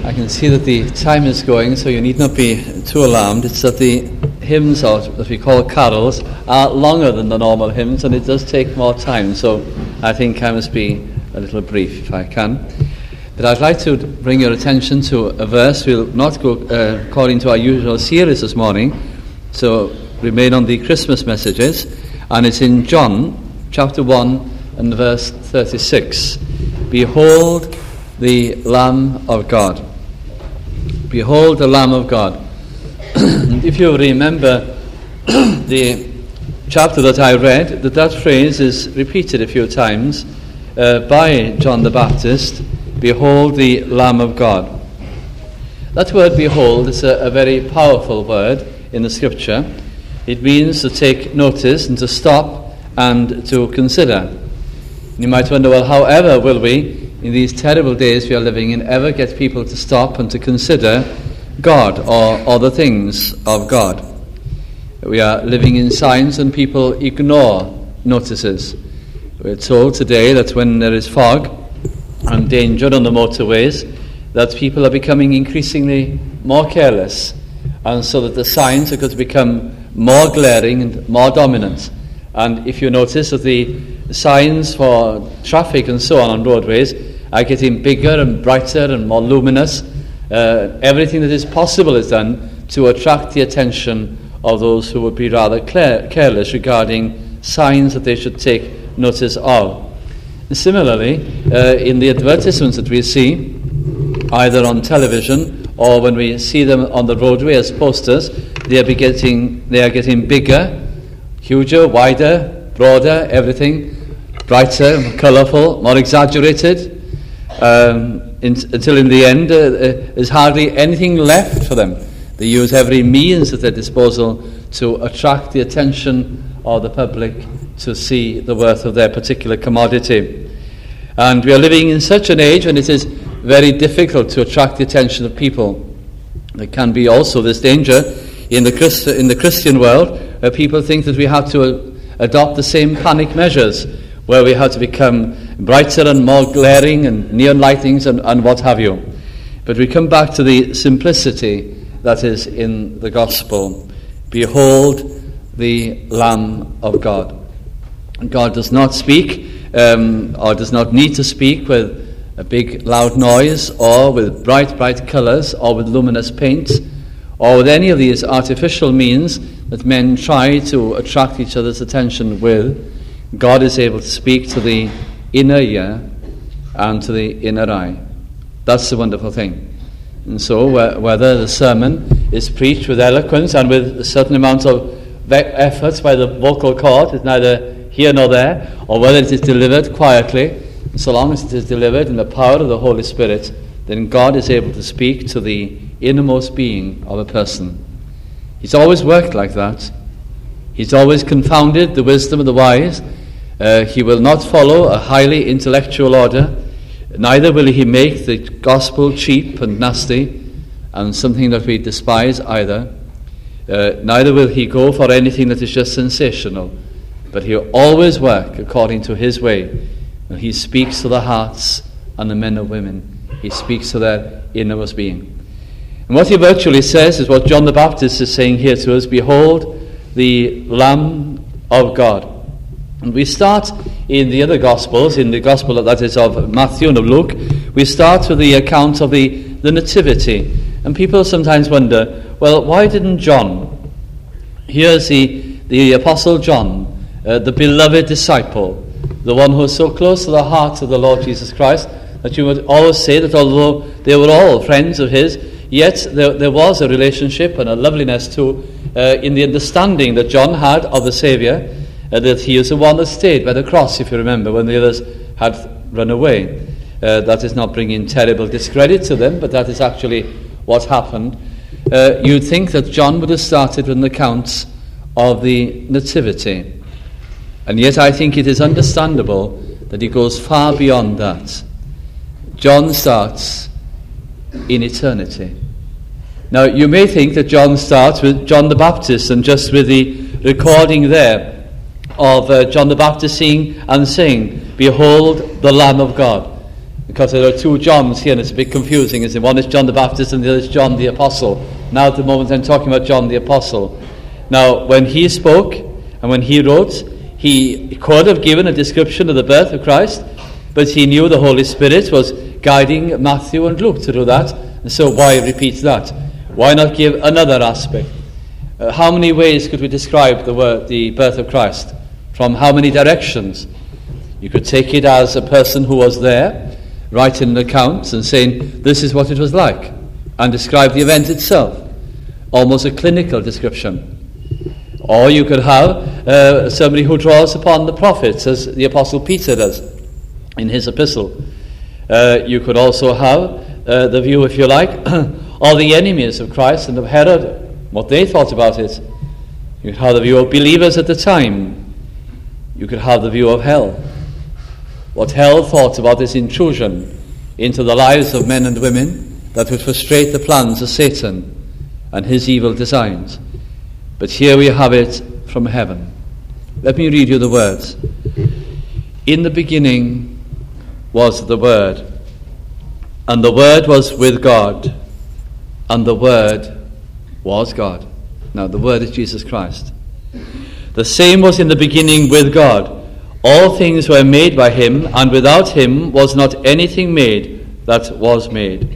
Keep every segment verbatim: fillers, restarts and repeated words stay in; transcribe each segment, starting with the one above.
I can see that the time is going, so you need not be too alarmed. It's that the hymns, or that we call carols, are longer than the normal hymns, and it does take more time. So I think I must be a little brief if I can. But I'd like to bring your attention to a verse. We'll not go uh, according to our usual series this morning, so remain on the Christmas messages. And it's in John chapter one and verse thirty-six. Behold the Lamb of God. Behold the Lamb of God. If you remember the chapter that I read, that that phrase is repeated a few times uh, by John the Baptist. Behold the Lamb of God. That word behold is a, a very powerful word in the scripture. It means to take notice and to stop and to consider. You might wonder, well, however will we, in these terrible days we are living in, ever get people to stop and to consider God or, or the things of God? We are living in signs and people ignore notices. We're told today that when there is fog and danger on the motorways, that people are becoming increasingly more careless, and so that the signs are going to become more glaring and more dominant. And if you notice that the signs for traffic and so on on roadways are getting bigger and brighter and more luminous, uh, everything that is possible is done to attract the attention of those who would be rather clear, careless regarding signs that they should take notice of. And similarly, uh, in the advertisements that we see, either on television or when we see them on the roadway as posters, they are getting they are getting bigger, huger, wider, broader, everything brighter, colourful, more exaggerated, um, in, until in the end uh, uh, there's hardly anything left for them. They use every means at their disposal to attract the attention of the public to see the worth of their particular commodity. And we are living in such an age when it is very difficult to attract the attention of people. There can be also this danger in the Christ- in the Christian world where people think that we have to uh, adopt the same panic measures, where we have to become brighter and more glaring and neon lightings and, and what have you. But we come back to the simplicity that is in the gospel. Behold the Lamb of God. God does not speak um, or does not need to speak with a big loud noise or with bright bright colours or with luminous paint or with any of these artificial means that men try to attract each other's attention with. God is able to speak to the inner ear and to the inner eye. That's the wonderful thing. And so wh- whether the sermon is preached with eloquence and with a certain amount of ve- effort by the vocal cord, is neither here nor there, or whether it is delivered quietly, so long as it is delivered in the power of the Holy Spirit, then God is able to speak to the innermost being of a person. He's always worked like that. He's always confounded the wisdom of the wise. Uh, he will not follow a highly intellectual order, neither will he make the gospel cheap and nasty and something that we despise either. Uh, neither will he go for anything that is just sensational, but he'll always work according to his way. And he speaks to the hearts and the men and women. He speaks to their innermost being. And what he virtually says is what John the Baptist is saying here to us: behold the Lamb of God. And we start in the other Gospels, in the Gospel that is of Matthew and of Luke, we start with the account of the, the Nativity. And people sometimes wonder, well, why didn't John? Here's the, the Apostle John, uh, the beloved disciple, the one who is so close to the heart of the Lord Jesus Christ, that you would always say that although they were all friends of his, yet there, there was a relationship and a loveliness too uh, in the understanding that John had of the Saviour, Uh, that he is the one that stayed by the cross, if you remember, when the others had run away. Uh, that is not bringing terrible discredit to them, but that is actually what happened. Uh, you'd think that John would have started with an account of the Nativity. And yet I think it is understandable that he goes far beyond that. John starts in eternity. Now, you may think that John starts with John the Baptist and just with the recording there of uh, John the Baptist singing and saying, behold the Lamb of God. because there are two Johns here and it's a bit confusing. Isn't it? One is John the Baptist and the other is John the Apostle. Now at the moment I'm talking about John the Apostle. Now when he spoke and when he wrote, he could have given a description of the birth of Christ, but he knew the Holy Spirit was guiding Matthew and Luke to do that, and so why repeat that? Why not give another aspect? Uh, how many ways could we describe the word, the birth of Christ? From how many directions? You could take it as a person who was there, writing an account and saying, this is what it was like, and describe the event itself. Almost a clinical description. Or you could have uh, somebody who draws upon the prophets, as the Apostle Peter does in his epistle. Uh, you could also have uh, the view, if you like, of the enemies of Christ and of Herod, what they thought about it. You could have the view of believers at the time. You could have the view of hell. What hell thought about this intrusion into the lives of men and women that would frustrate the plans of Satan and his evil designs. But here we have it from heaven. Let me read you the words. In the beginning was the Word, and the Word was with God, and the Word was God. Now the Word is Jesus Christ. The same was in the beginning with God. All things were made by him, and without him was not anything made that was made.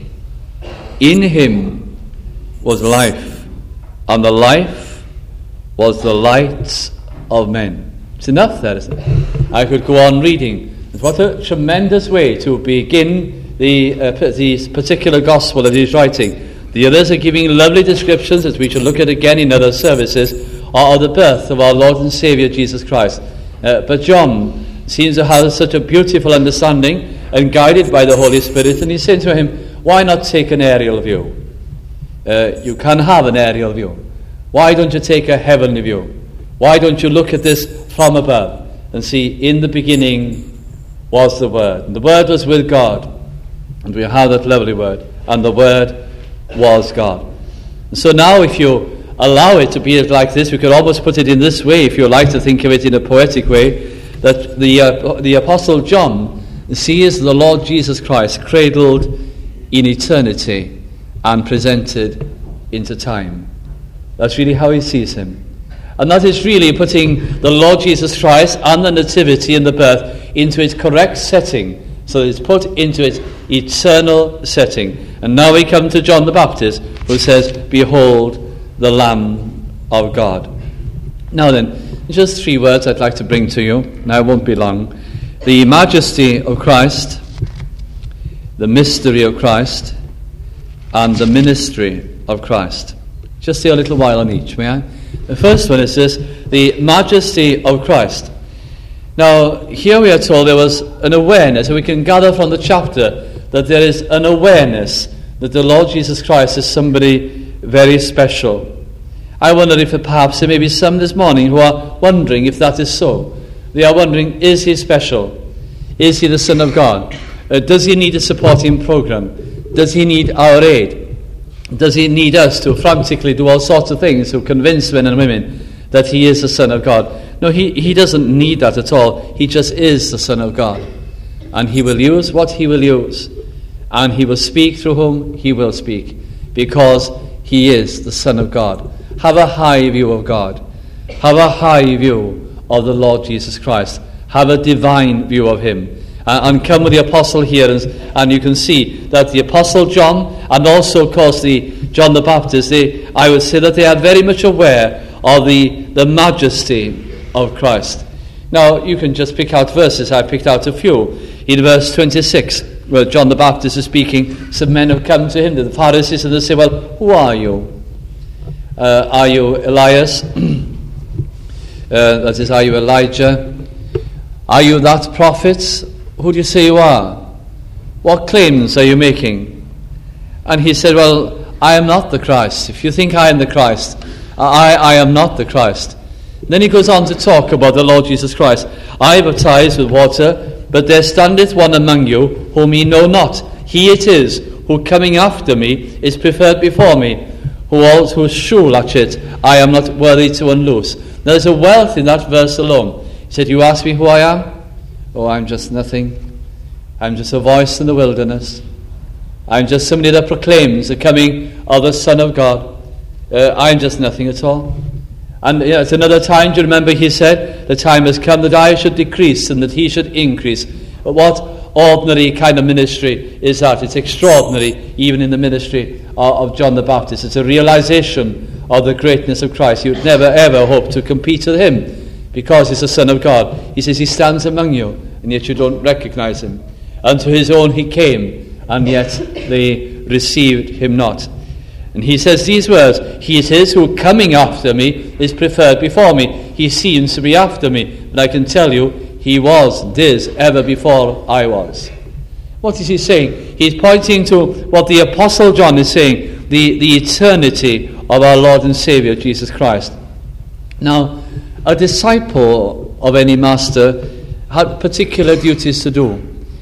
In him was life, and the life was the light of men. It's enough there, isn't it? I could go on reading. What a tremendous way to begin the uh, the particular gospel that he's writing. The others are giving lovely descriptions, as we shall look at again in other services, of the birth of our Lord and Saviour Jesus Christ. Uh, but John seems to have such a beautiful understanding and guided by the Holy Spirit, and he's saying to him, why not take an aerial view? Uh, you can have an aerial view. Why don't you take a heavenly view? Why don't you look at this from above and see, in the beginning was the Word, and the Word was with God, and we have that lovely word, and the Word was God. And so now if you allow it to be like this, we could almost put it in this way, if you like to think of it in a poetic way, that the uh, the Apostle John sees the Lord Jesus Christ cradled in eternity and presented into time. That's really how he sees him. And that is really putting the Lord Jesus Christ and the nativity and the birth into its correct setting, so that it's put into its eternal setting. And now we come to John the Baptist, who says, behold the Lamb of God. Now then, just three words I'd like to bring to you. Now it won't be long. The majesty of Christ, the mystery of Christ, and the ministry of Christ. Just say a little while on each, may I? The first one is this, the majesty of Christ. Now, here we are told there was an awareness, and we can gather from the chapter that there is an awareness that the Lord Jesus Christ is somebody very special. I wonder if perhaps there may be some this morning who are wondering if that is so. They are wondering, is he special? Is he the Son of God? Uh, does he need a supporting program? Does he need our aid? Does he need us to frantically do all sorts of things to convince men and women that he is the Son of God? No, he, he doesn't need that at all. He just is the Son of God. And he will use what he will use. And he will speak through whom he will speak. Because he is the Son of God. Have a high view of God. Have a high view of the Lord Jesus Christ. Have a divine view of him. And come with the apostle here, and, and you can see that the apostle John, and also of course the John the Baptist, they, I would say that they are very much aware of the, the majesty of Christ. Now you can just pick out verses. I picked out a few. In verse twenty-six, where John the Baptist is speaking, some men have come to him, the Pharisees, and they say, well, who are you? Uh, are you Elias? uh, that is, are you Elijah? Are you that prophet? Who do you say you are? What claims are you making? And he said, well, I am not the Christ. If you think I am the Christ, I, I am not the Christ. Then he goes on to talk about the Lord Jesus Christ. I baptize with water, but there standeth one among you whom ye know not. He it is who coming after me is preferred before me, who also whose shoe latchet I am not worthy to unloose. There is a wealth in that verse alone. He said, you ask me who I am? Oh, I'm just nothing. I'm just a voice in the wilderness. I'm just somebody that proclaims the coming of the Son of God. Uh, I'm just nothing at all. And you know, at another time, do you remember he said, the time has come that I should decrease and that he should increase. But what ordinary kind of ministry is that? It's extraordinary, even in the ministry of, of John the Baptist. It's a realization of the greatness of Christ. You would never ever hope to compete with him because he's the Son of God. He says he stands among you, and yet you don't recognize him. Unto his own he came, and yet they received him not. And he says these words, he it is who coming after me is preferred before me. He seems to be after me, but I can tell you, he was, is, ever before I was. What is he saying? He's pointing to what the Apostle John is saying, the, the eternity of our Lord and Saviour, Jesus Christ. Now, a disciple of any master had particular duties to do.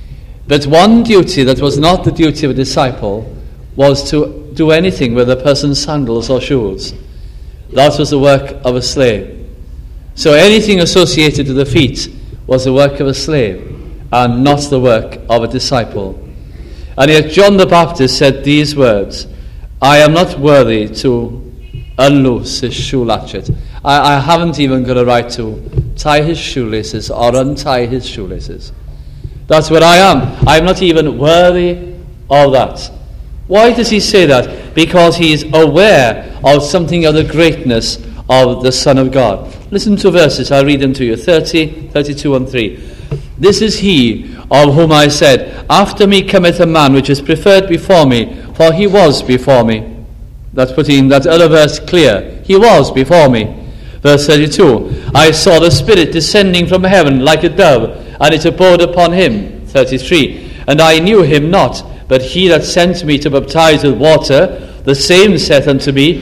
But one duty that was not the duty of a disciple was to do anything with a person's sandals or shoes. That was the work of a slave. So anything associated with the feet was the work of a slave and not the work of a disciple. And yet John the Baptist said these words, I am not worthy to unloose his shoe latchet. I, I haven't even got a right to tie his shoelaces or untie his shoelaces. That's what I am. I'm not even worthy of that. Why does he say that? Because he is aware of something of the greatness of the Son of God. Listen to verses, I'll read them to you, thirty, thirty-two and three. This is he of whom I said, after me cometh a man which is preferred before me, for he was before me. That's putting that other verse clear. He was before me. Verse thirty-two, I saw the Spirit descending from heaven like a dove, and it abode upon him. thirty-three, and I knew him not, but he that sent me to baptize with water, the same saith unto me,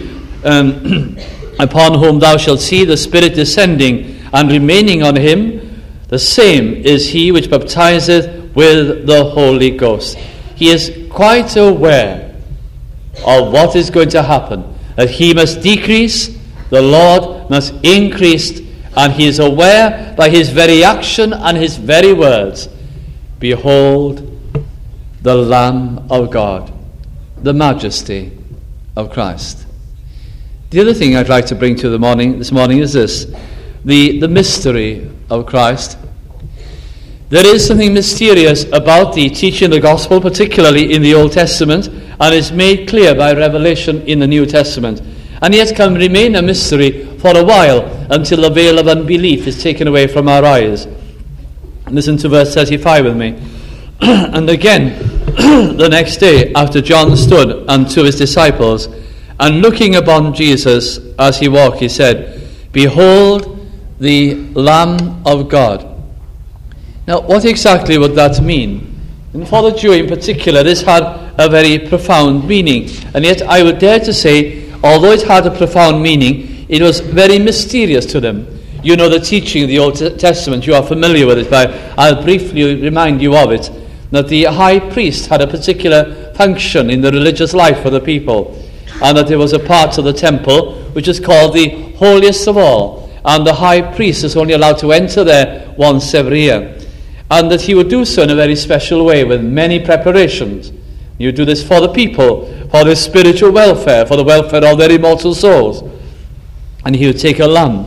um, upon whom thou shalt see the Spirit descending and remaining on him, the same is he which baptizeth with the Holy Ghost. He is quite aware of what is going to happen, that he must decrease, the Lord must increase, and he is aware by his very action and his very words, behold the Lamb of God, the majesty of Christ. The other thing I'd like to bring to the morning this morning is this, the, the mystery of Christ. There is something mysterious about the teaching of the gospel, particularly in the Old Testament, and is made clear by revelation in the New Testament, and yet can remain a mystery for a while until the veil of unbelief is taken away from our eyes. Listen to verse thirty-five with me. And again, the next day, after John stood unto his disciples, and looking upon Jesus as he walked, he said, behold the Lamb of God. Now, what exactly would that mean? And for the Jew in particular, this had a very profound meaning. And yet I would dare to say, although it had a profound meaning, it was very mysterious to them. You know the teaching of the Old Testament, you are familiar with it, but I'll briefly remind you of it, that the high priest had a particular function in the religious life of the people, and that there was a part of the temple which is called the holiest of all, and the high priest is only allowed to enter there once every year, and that he would do so in a very special way with many preparations. You do this for the people, for their spiritual welfare, for the welfare of their immortal souls. And he would take a lamb,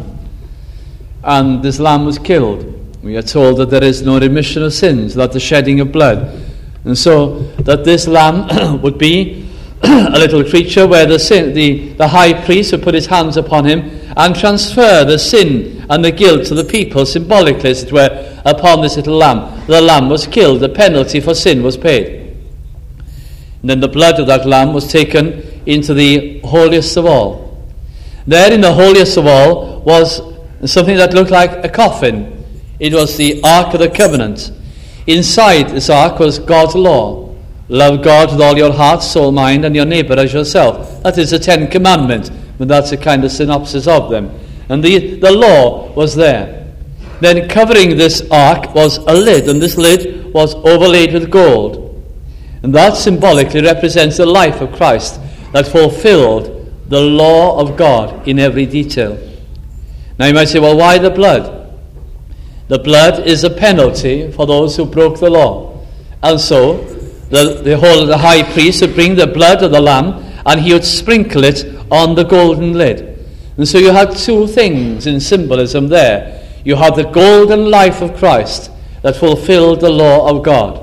and this lamb was killed. We are told that there is no remission of sins without the shedding of blood. And so that this lamb would be a little creature where the, sin, the, the high priest would put his hands upon him and transfer the sin and the guilt to the people, symbolically, as it were, upon this little lamb. The lamb was killed, the penalty for sin was paid. And then the blood of that lamb was taken into the holiest of all. There in the holiest of all was something that looked like a coffin. It was the Ark of the Covenant. Inside this ark was God's law. Love God with all your heart, soul, mind, and your neighbour as yourself. That is the Ten Commandments, but that's a kind of synopsis of them. And the, the law was there. Then covering this ark was a lid, and this lid was overlaid with gold. And that symbolically represents the life of Christ that fulfilled the law of God in every detail. Now you might say, well, why the blood? The blood is a penalty for those who broke the law. And so the, the whole the high priest would bring the blood of the lamb and he would sprinkle it on the golden lid. And so you had two things in symbolism there. You had the golden life of Christ that fulfilled the law of God.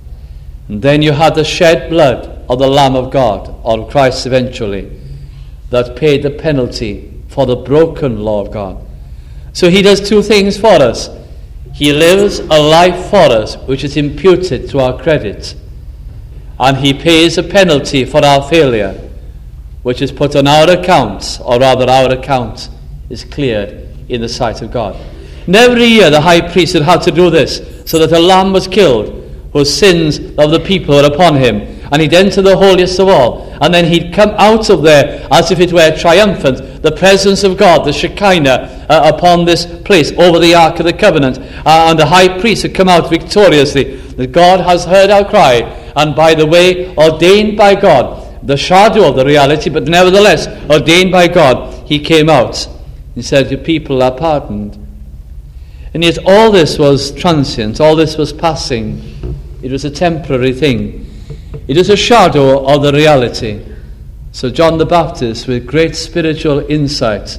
And then you had the shed blood of the Lamb of God, or Christ eventually, that paid the penalty for the broken law of God. So he does two things for us. He lives a life for us which is imputed to our credit, and he pays a penalty for our failure, which is put on our account, or rather our account is cleared in the sight of God. And every year the high priest had had to do this, so that a lamb was killed whose sins of the people were upon him, and he'd enter the holiest of all, and then he'd come out of there as if it were triumphant, the presence of God, the Shekinah, uh, upon this place, over the Ark of the Covenant, uh, and the high priest had come out victoriously, that God has heard our cry, and by the way, ordained by God, the shadow of the reality, but nevertheless, ordained by God, he came out. He said, your people are pardoned. And yet all this was transient, all this was passing. It was a temporary thing. It is a shadow of the reality. So John the Baptist, with great spiritual insight,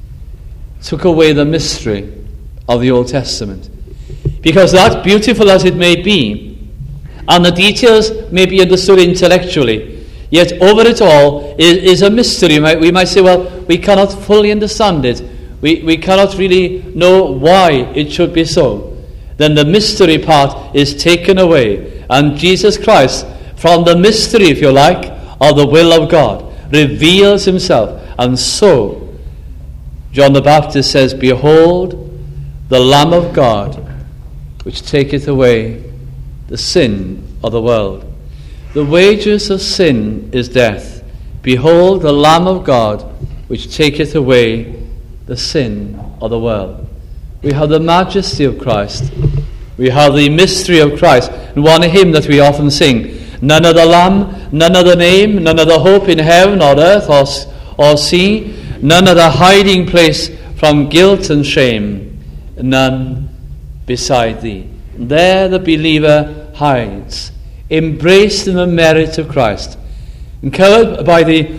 took away the mystery of the Old Testament. Because that, beautiful as it may be, and the details may be understood intellectually, yet over it all is, is a mystery. We might, we might say, well, we cannot fully understand it. We, we cannot really know why it should be so. Then the mystery part is taken away, and Jesus Christ, from the mystery, if you like, of the will of God, reveals himself. And so John the Baptist says, behold the Lamb of God, which taketh away the sin of the world. The wages of sin is death. Behold the Lamb of God, which taketh away the sin of the world. We have the majesty of Christ. We have the mystery of Christ. And one hymn that we often sing, none other Lamb, none other name, none other hope in heaven or earth or, or sea, none other hiding place from guilt and shame, none beside thee. There the believer hides, embraced in the merit of Christ, and covered by the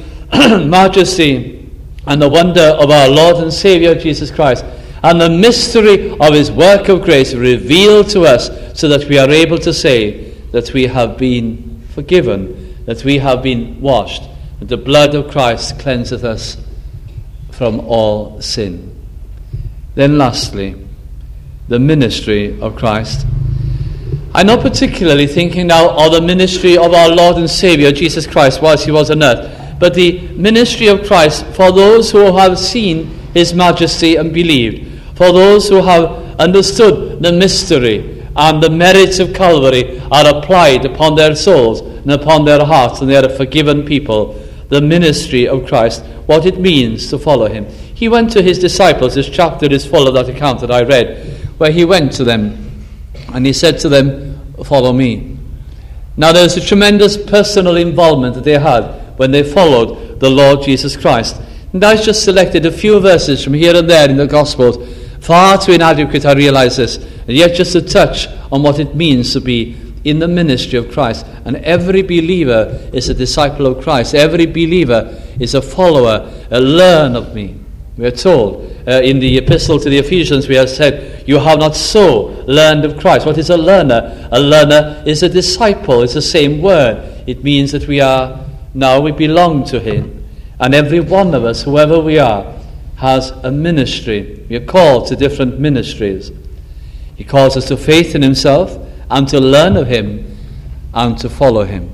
majesty and the wonder of our Lord and Saviour Jesus Christ, and the mystery of his work of grace revealed to us, so that we are able to say that we have been forgiven, that we have been washed, that the blood of Christ cleanseth us from all sin. Then lastly, the ministry of Christ. I'm not particularly thinking now of the ministry of our Lord and Saviour Jesus Christ whilst he was on earth, but the ministry of Christ for those who have seen his majesty and believed, for those who have understood the mystery and the merits of Calvary are applied upon their souls and upon their hearts, and they are a forgiven people. The ministry of Christ, what it means to follow him. He went to his disciples. This chapter is full of that account that I read, where he went to them and he said to them, follow me. Now there's a tremendous personal involvement that they had when they followed the Lord Jesus Christ. And I've just selected a few verses from here and there in the Gospels. Far too inadequate, I realize this, and yet just a touch on what it means to be in the ministry of Christ. And every believer is a disciple of Christ. Every believer is a follower. Uh, learn of me. We are told uh, in the epistle to the Ephesians, we have said, you have not so learned of Christ. What is a learner? A learner is a disciple. It's the same word. It means that we are, now we belong to him. And every one of us, whoever we are, has a ministry. We are called to different ministries. He calls us to faith in himself, and to learn of him, and to follow him.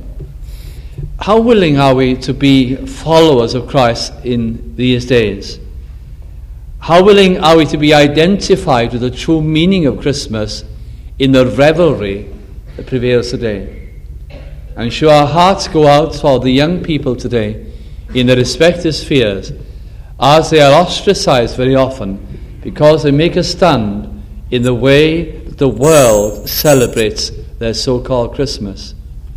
How willing are we to be followers of Christ in these days? How willing are we to be identified with the true meaning of Christmas in the revelry that prevails today? And should our hearts go out for the young people today in their respective spheres, as they are ostracized very often because they make a stand in the way that the world celebrates their so-called Christmas.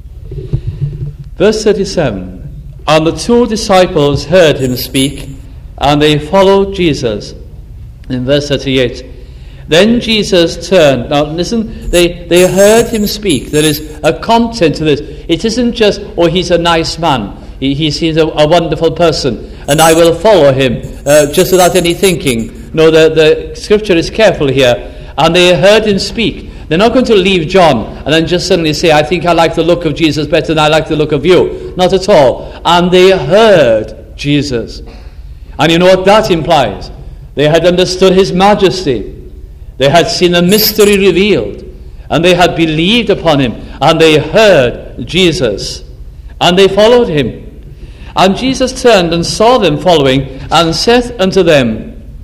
Verse thirty-seven, and the two disciples heard him speak, and they followed Jesus. In verse thirty-eight, Then Jesus turned. Now listen, they, they heard him speak. There is a content to this. It isn't just, oh, he's a nice man. He, he seems a, a wonderful person, and I will follow him, uh, just without any thinking. No, the, the scripture is careful here. And they heard him speak. They're not going to leave John and then just suddenly say, I think I like the look of Jesus better than I like the look of you. Not at all. And they heard Jesus. And you know what that implies? They had understood his majesty. They had seen a mystery revealed. And they had believed upon him. And they heard Jesus. And they followed him. And Jesus turned and saw them following, and saith unto them,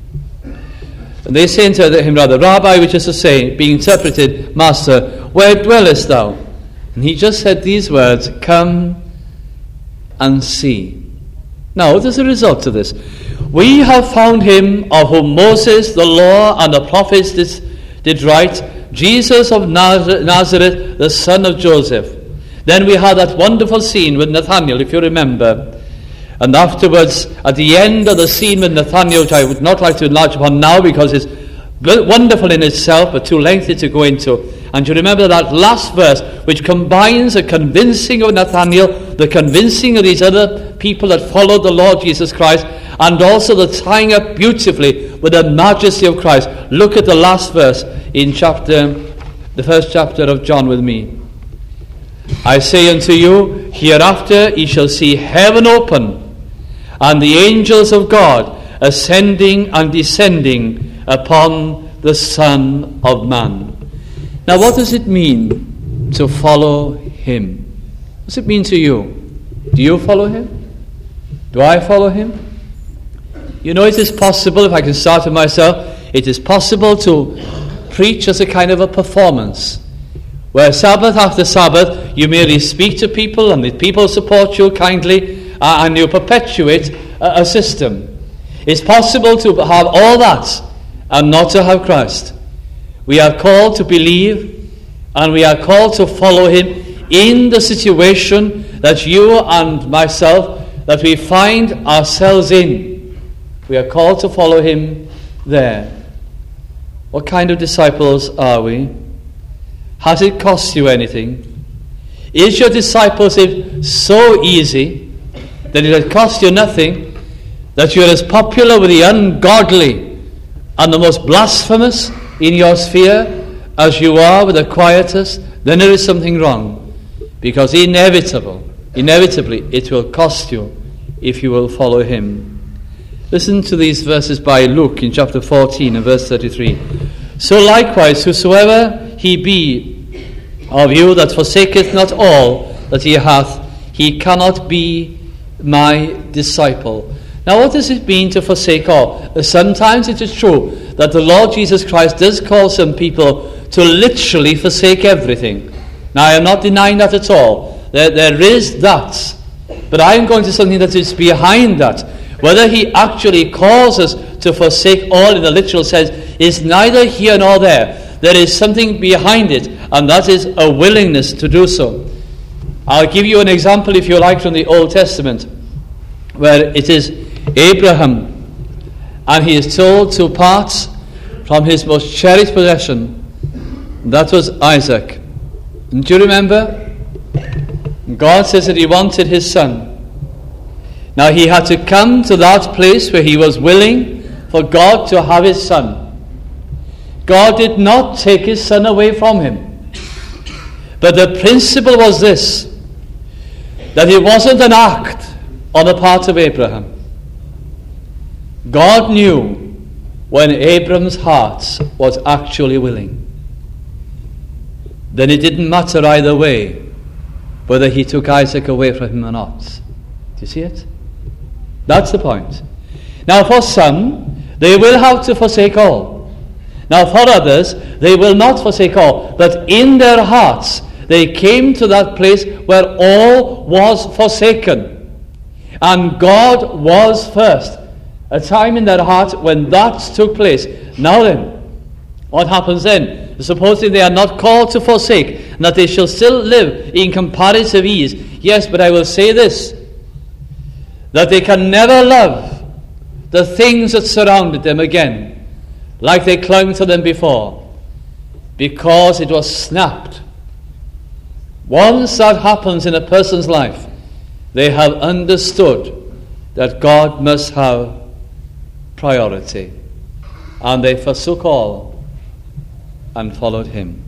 and they say unto him rather, Rabbi, which is to say, being interpreted, Master, where dwellest thou? And he just said these words, come and see. Now, what is the result of this? We have found him of whom Moses, the law, and the prophets did, did write, Jesus of Nazareth, the son of Joseph. Then we had that wonderful scene with Nathanael, if you remember. And afterwards, at the end of the scene with Nathanael, which I would not like to enlarge upon now because it's wonderful in itself, but too lengthy to go into. And you remember that last verse, which combines the convincing of Nathanael, the convincing of these other people that followed the Lord Jesus Christ, and also the tying up beautifully with the majesty of Christ. Look at the last verse in chapter, the first chapter of John with me. I say unto you, hereafter ye shall see heaven open, and the angels of God ascending and descending upon the Son of Man. Now, what does it mean to follow him? What does it mean to you? Do you follow him? Do I follow him? You know, it is possible, if I can start with myself, it is possible to preach as a kind of a performance, where Sabbath after Sabbath you merely speak to people and the people support you kindly, uh, and you perpetuate a, a system. It's possible to have all that and not to have Christ. We are called to believe, and we are called to follow him in the situation that you and myself, that we find ourselves in. We are called to follow him there. What kind of disciples are we? Has it cost you anything? Is your discipleship so easy that it has cost you nothing, that you're as popular with the ungodly and the most blasphemous in your sphere as you are with the quietest? Then there is something wrong, because inevitable, inevitably it will cost you if you will follow him. Listen to these verses by Luke in chapter fourteen and verse thirty-three. So likewise, whosoever he be of you that forsaketh not all that he hath, he cannot be my disciple. Now, what does it mean to forsake all? Sometimes it is true that the Lord Jesus Christ does call some people to literally forsake everything. Now, I am not denying that at all. There, there is that. But I am going to something that is behind that. Whether he actually calls us to forsake all in the literal sense is neither here nor there. There is something behind it, and that is a willingness to do so. I'll give you an example, if you like, from the Old Testament, where it is Abraham, and he is told to part from his most cherished possession. That was Isaac. And do you remember? God says that he wanted his son. Now he had to come to that place where he was willing for God to have his son. God did not take his son away from him. But the principle was this, that it wasn't an act on the part of Abraham. God knew when Abraham's heart was actually willing. Then it didn't matter either way whether he took Isaac away from him or not. Do you see it? That's the point. Now for some, they will have to forsake all. Now for others, they will not forsake all. But in their hearts, they came to that place where all was forsaken. And God was first. A time in their heart when that took place. Now then, what happens then? Supposing they are not called to forsake, and that they shall still live in comparative ease. Yes, but I will say this, that they can never love the things that surrounded them again, like they clung to them before, because it was snapped. Once that happens in a person's life, they have understood that God must have priority, and they forsook all and followed him.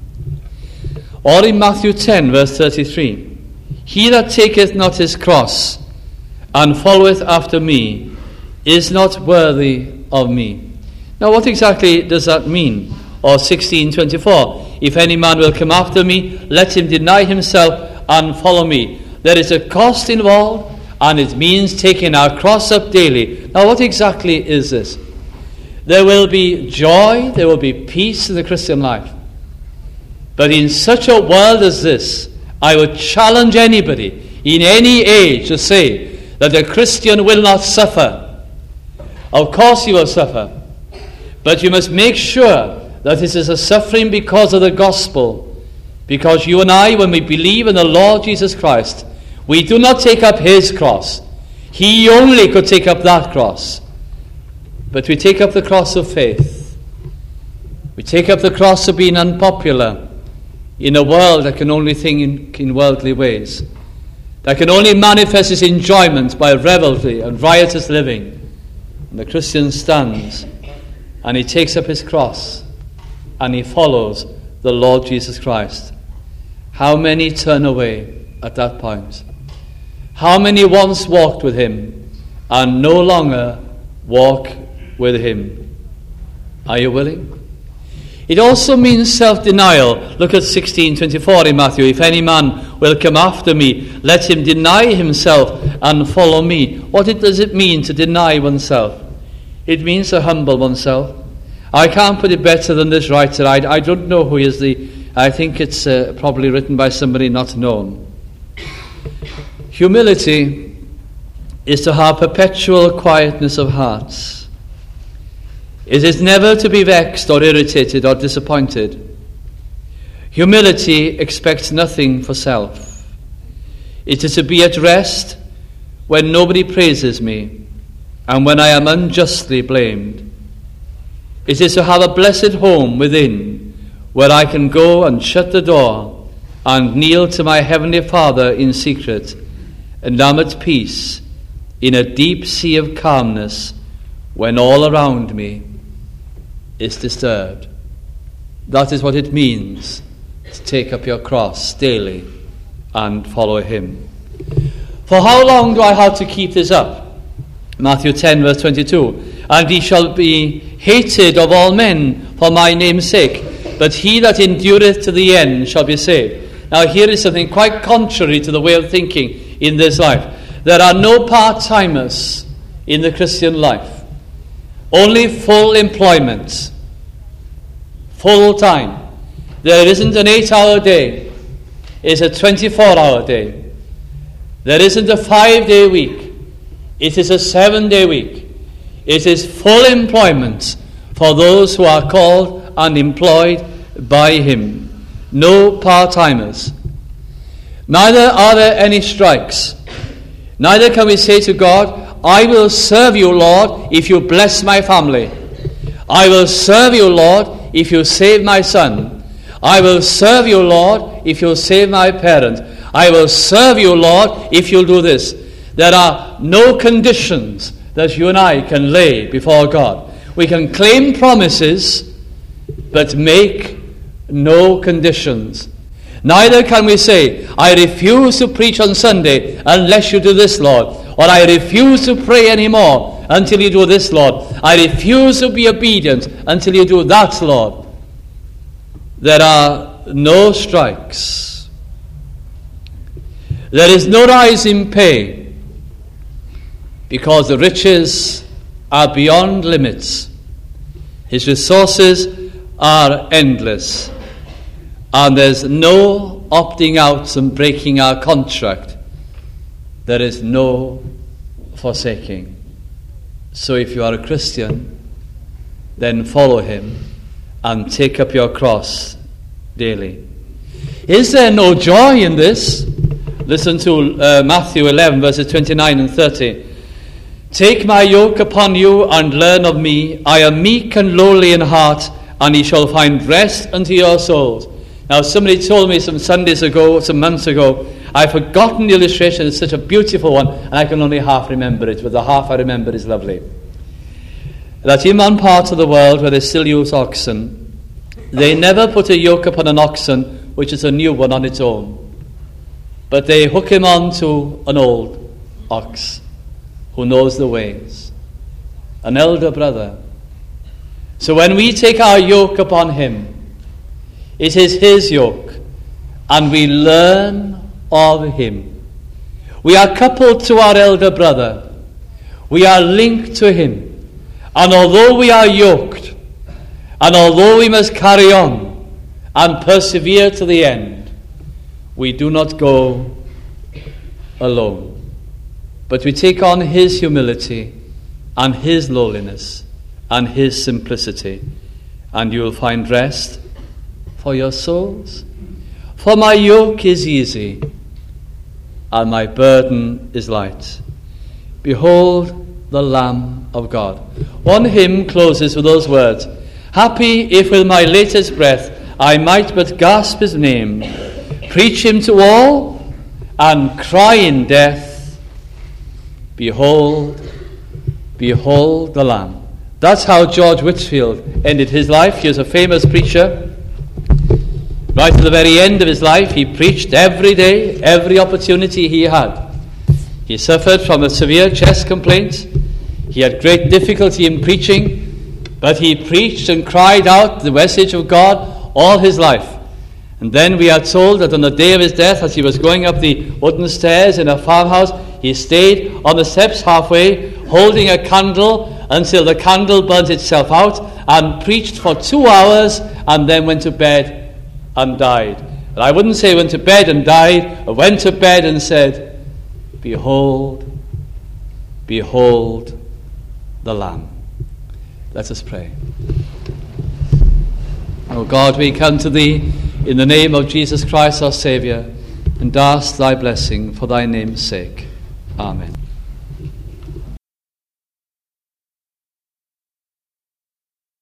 Or in Matthew ten, verse thirty-three, he that taketh not his cross and followeth after me is not worthy of me. Now what exactly does that mean? Or sixteen twenty-four, if any man will come after me, let him deny himself and follow me. There is a cost involved, and it means taking our cross up daily. Now what exactly is this? There will be joy, there will be peace in the Christian life. But in such a world as this, I would challenge anybody in any age to say that the Christian will not suffer. Of course you will suffer, but you must make sure that this is a suffering because of the gospel. Because you and I, when we believe in the Lord Jesus Christ, we do not take up his cross. He only could take up that cross. But we take up the cross of faith. We take up the cross of being unpopular in a world that can only think in, in worldly ways, that can only manifest its enjoyment by revelry and riotous living. And the Christian stands and he takes up his cross and he follows the Lord Jesus Christ. How many turn away at that point? How many once walked with him and no longer walk with him? Are you willing? It also means self-denial. Look at sixteen twenty-four in Matthew. If any man will come after me, let him deny himself and follow me. What does it mean to deny oneself? It means to humble oneself. I can't put it better than this writer. I, I don't know who he is. The, I think it's uh, probably written by somebody not known. Humility is to have perpetual quietness of hearts. It is never to be vexed or irritated or disappointed. Humility expects nothing for self. It is to be at rest when nobody praises me and when I am unjustly blamed. It is to have a blessed home within, where I can go and shut the door and kneel to my Heavenly Father in secret, and am at peace in a deep sea of calmness when all around me is disturbed. That is what it means to take up your cross daily and follow him. For how long do I have to keep this up? Matthew ten, verse twenty-two. And he shall be hated of all men for my name's sake, but he that endureth to the end shall be saved. Now here is something quite contrary to the way of thinking in this life. There are no part-timers in the Christian life. Only full employment. Full time. There isn't an eight-hour day. It's a twenty-four-hour day. There isn't a five-day week. It is a seven-day week. It is full employment for those who are called and employed by him. No part-timers. Neither are there any strikes. Neither can we say to God, I will serve you, Lord, if you bless my family. I will serve you, Lord, if you save my son. I will serve you, Lord, if you save my parent. I will serve you, Lord, if you'll do this. There are no conditions that you and I can lay before God. We can claim promises, but make no conditions. Neither can we say, I refuse to preach on Sunday unless you do this, Lord. Or I refuse to pray anymore until you do this, Lord. I refuse to be obedient until you do that, Lord. There are no strikes. There is no rise in pay, because the riches are beyond limits. His resources are endless. And there's no opting out and breaking our contract. There is no forsaking. So if you are a Christian, then follow him and take up your cross daily. Is there no joy in this? Listen to uh, Matthew eleven, verses twenty-nine and thirty. Take my yoke upon you and learn of me. I am meek and lowly in heart, and ye shall find rest unto your souls. Now, somebody told me some Sundays ago, some months ago, I've forgotten the illustration. It's such a beautiful one, and I can only half remember it, but the half I remember is lovely. That in one part of the world where they still use oxen, they never put a yoke upon an oxen which is a new one on its own, but they hook him on to an old ox who knows the ways, an elder brother. So when we take our yoke upon him, it is his yoke, and we learn of him. We are coupled to our elder brother. We are linked to him. And although we are yoked, and although we must carry on and persevere to the end, we do not go alone. But we take on his humility and his lowliness and his simplicity, and you will find rest for your souls. For my yoke is easy, and my burden is light. Behold the Lamb of God. One hymn closes with those words, happy if with my latest breath I might but gasp his name, preach him to all, and cry in death, behold, behold the Lamb. That's how George Whitefield ended his life. He was a famous preacher. Right at the very end of his life, he preached every day, every opportunity he had. He suffered from a severe chest complaint. He had great difficulty in preaching, but he preached and cried out the message of God all his life. And then we are told that on the day of his death, as he was going up the wooden stairs in a farmhouse, he stayed on the steps halfway, holding a candle until the candle burnt itself out, and preached for two hours, and then went to bed and died. And I wouldn't say went to bed and died, but went to bed and said, behold, behold the Lamb. Let us pray. O God, we come to thee in the name of Jesus Christ our Saviour, and ask thy blessing for thy name's sake. Amen.